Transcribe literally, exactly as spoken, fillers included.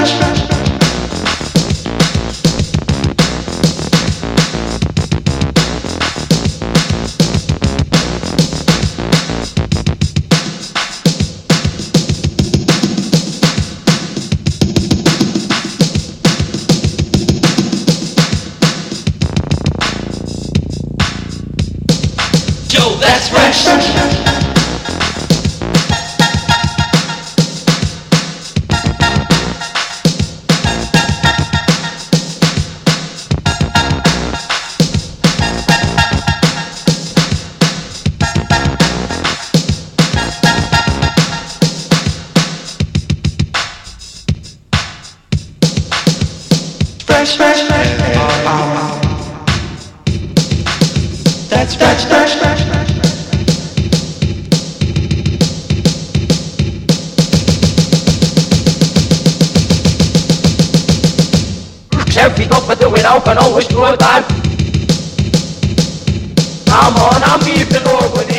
That's fresh. Fresh, fresh, fresh. That's fresh, fresh, fresh. Every up and do it out and always do it bad. Come on, I'm even over